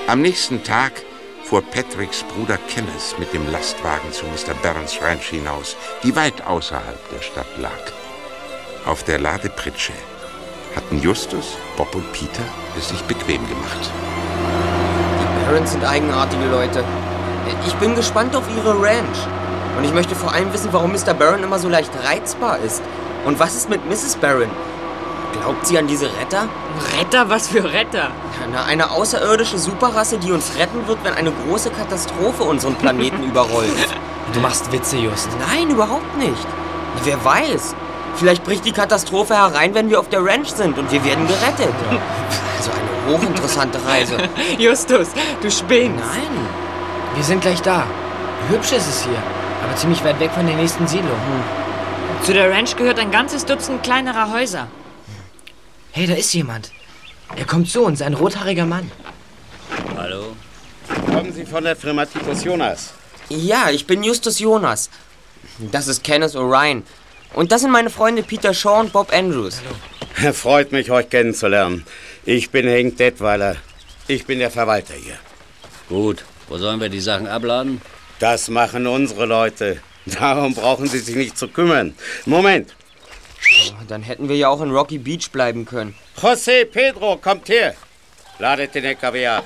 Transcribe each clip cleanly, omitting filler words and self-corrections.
Am nächsten Tag fuhr Patricks Bruder Kenneth mit dem Lastwagen zu Mr. Barrons Ranch hinaus, die weit außerhalb der Stadt lag. Auf der Ladepritsche hatten Justus, Bob und Peter es sich bequem gemacht. Die Barrons sind eigenartige Leute. Ich bin gespannt auf ihre Ranch. Und ich möchte vor allem wissen, warum Mr. Barron immer so leicht reizbar ist. Und was ist mit Mrs. Barron? Glaubt sie an diese Retter? Retter? Was für Retter? Na, eine außerirdische Superrasse, die uns retten wird, wenn eine große Katastrophe unseren Planeten überrollt. Du machst Witze, Just. Nein, überhaupt nicht. Wer weiß. Vielleicht bricht die Katastrophe herein, wenn wir auf der Ranch sind und wir werden gerettet. Ja. Also eine hochinteressante Reise. Justus, du spinnst. Nein. Wir sind gleich da. Hübsch ist es hier, aber ziemlich weit weg von der nächsten Siedlung. Zu der Ranch gehört ein ganzes Dutzend kleinerer Häuser. Hey, da ist jemand. Er kommt zu uns, ein rothaariger Mann. Hallo? Kommen Sie von der Firma Titus Jonas? Ja, ich bin Justus Jonas. Das ist Kenneth O'Ryan. Und das sind meine Freunde Peter Shaw und Bob Andrews. Hallo. Freut mich, euch kennenzulernen. Ich bin Hank Detweiler. Ich bin der Verwalter hier. Gut. Wo sollen wir die Sachen abladen? Das machen unsere Leute. Darum brauchen Sie sich nicht zu kümmern. Moment. Dann hätten wir ja auch in Rocky Beach bleiben können. José Pedro, kommt her. Ladet den LKW ab.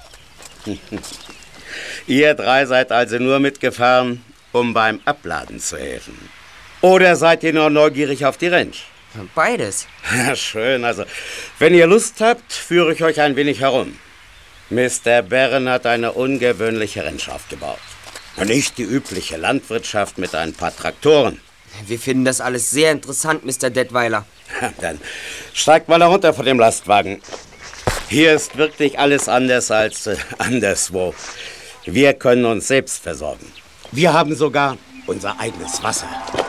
Ihr drei seid also nur mitgefahren, um beim Abladen zu helfen. Oder seid ihr nur neugierig auf die Ranch? Beides. Ja, schön. Also, wenn ihr Lust habt, führe ich euch ein wenig herum. Mr. Barron hat eine ungewöhnliche Ranch aufgebaut. Und nicht die übliche Landwirtschaft mit ein paar Traktoren. Wir finden das alles sehr interessant, Mr. Detweiler. Dann steigt mal herunter von dem Lastwagen. Hier ist wirklich alles anders als anderswo. Wir können uns selbst versorgen. Wir haben sogar unser eigenes Wasser.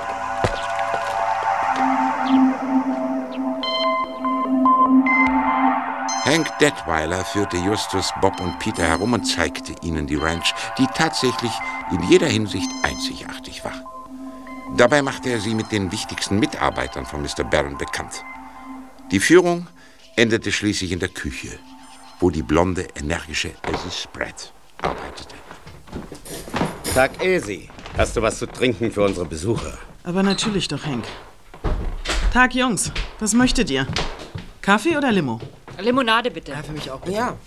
Hank Detweiler führte Justus, Bob und Peter herum und zeigte ihnen die Ranch, die tatsächlich in jeder Hinsicht einzigartig war. Dabei machte er sie mit den wichtigsten Mitarbeitern von Mr. Barron bekannt. Die Führung endete schließlich in der Küche, wo die blonde, energische Elsie Spratt arbeitete. Tag, Elsie. Hast du was zu trinken für unsere Besucher? Aber natürlich doch, Hank. Tag, Jungs. Was möchtet ihr? Kaffee oder Limo? Limonade, bitte. Ja, für mich auch. Ja.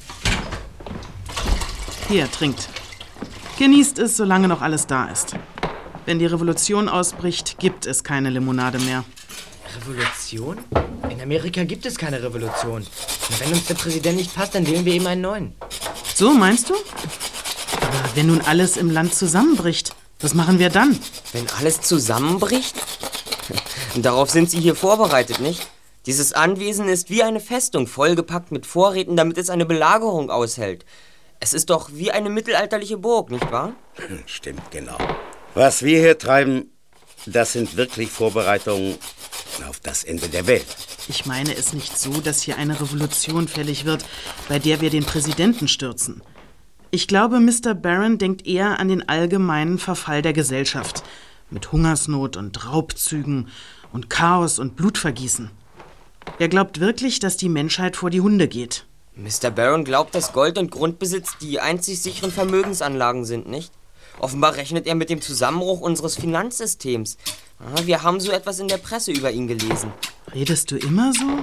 Hier, trinkt. Genießt es, solange noch alles da ist. Wenn die Revolution ausbricht, gibt es keine Limonade mehr. Revolution? In Amerika gibt es keine Revolution. Und wenn uns der Präsident nicht passt, dann wählen wir eben einen neuen. So, meinst du? Aber wenn nun alles im Land zusammenbricht, was machen wir dann? Wenn alles zusammenbricht? Darauf sind Sie hier vorbereitet, nicht? Dieses Anwesen ist wie eine Festung, vollgepackt mit Vorräten, damit es eine Belagerung aushält. Es ist doch wie eine mittelalterliche Burg, nicht wahr? Stimmt, genau. Was wir hier treiben, das sind wirklich Vorbereitungen auf das Ende der Welt. Ich meine es nicht so, dass hier eine Revolution fällig wird, bei der wir den Präsidenten stürzen. Ich glaube, Mr. Barron denkt eher an den allgemeinen Verfall der Gesellschaft. Mit Hungersnot und Raubzügen und Chaos und Blutvergießen. Er glaubt wirklich, dass die Menschheit vor die Hunde geht. Mr. Barron glaubt, dass Gold und Grundbesitz die einzig sicheren Vermögensanlagen sind, nicht? Offenbar rechnet er mit dem Zusammenbruch unseres Finanzsystems. Wir haben so etwas in der Presse über ihn gelesen. Redest du immer so?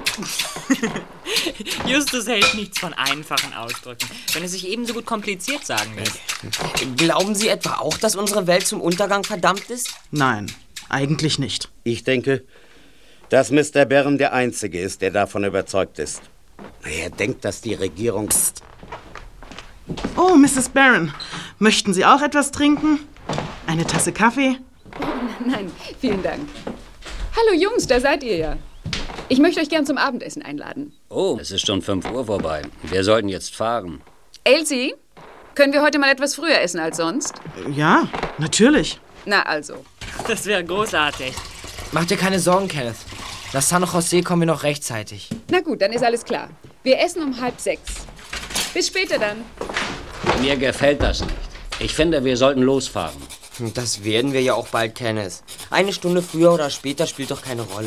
Justus hält nichts von einfachen Ausdrücken, wenn es sich ebenso gut kompliziert sagen lässt. Glauben Sie etwa auch, dass unsere Welt zum Untergang verdammt ist? Nein, eigentlich nicht. Ich denke, dass Mr. Barron der Einzige ist, der davon überzeugt ist. Er denkt, dass die Regierung... Psst. Oh, Mrs. Barron, möchten Sie auch etwas trinken? Eine Tasse Kaffee? Nein, vielen Dank. Hallo Jungs, da seid ihr ja. Ich möchte euch gern zum Abendessen einladen. Oh, es ist schon 5 Uhr vorbei. Wir sollten jetzt fahren. Elsie, können wir heute mal etwas früher essen als sonst? Ja, natürlich. Na also. Das wäre großartig. Mach dir keine Sorgen, Kenneth. Nach San Jose kommen wir noch rechtzeitig. Na gut, dann ist alles klar. Wir essen um 5:30. Bis später dann. Mir gefällt das nicht. Ich finde, wir sollten losfahren. Das werden wir ja auch bald, Kenneth. Eine Stunde früher oder später spielt doch keine Rolle.